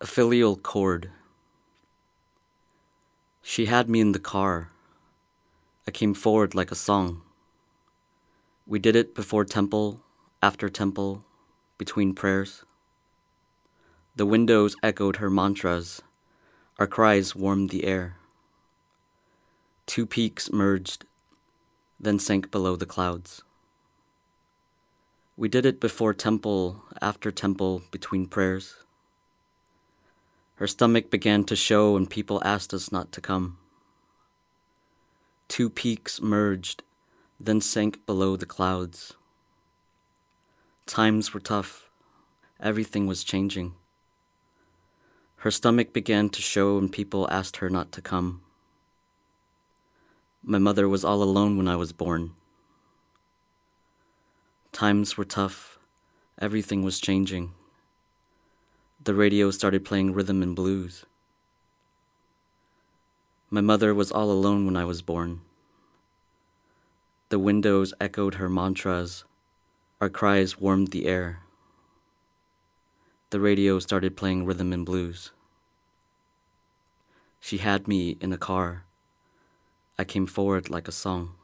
A filial chord. She had me in the car. I came forward like a song. We did it before temple, after temple, between prayers. The windows echoed her mantras. Our cries warmed the air. Two peaks merged, then sank below the clouds. We did it before temple, after temple, between prayers. Her stomach began to show and people asked us not to come. Two peaks merged, then sank below the clouds. Times were tough. Everything was changing. Her stomach began to show and people asked her not to come. My mother was all alone when I was born. Times were tough. Everything was changing. The radio started playing rhythm and blues. My mother was all alone when I was born. The windows echoed her mantras. Our cries warmed the air. The radio started playing rhythm and blues. She had me in a car. I came forward like a song.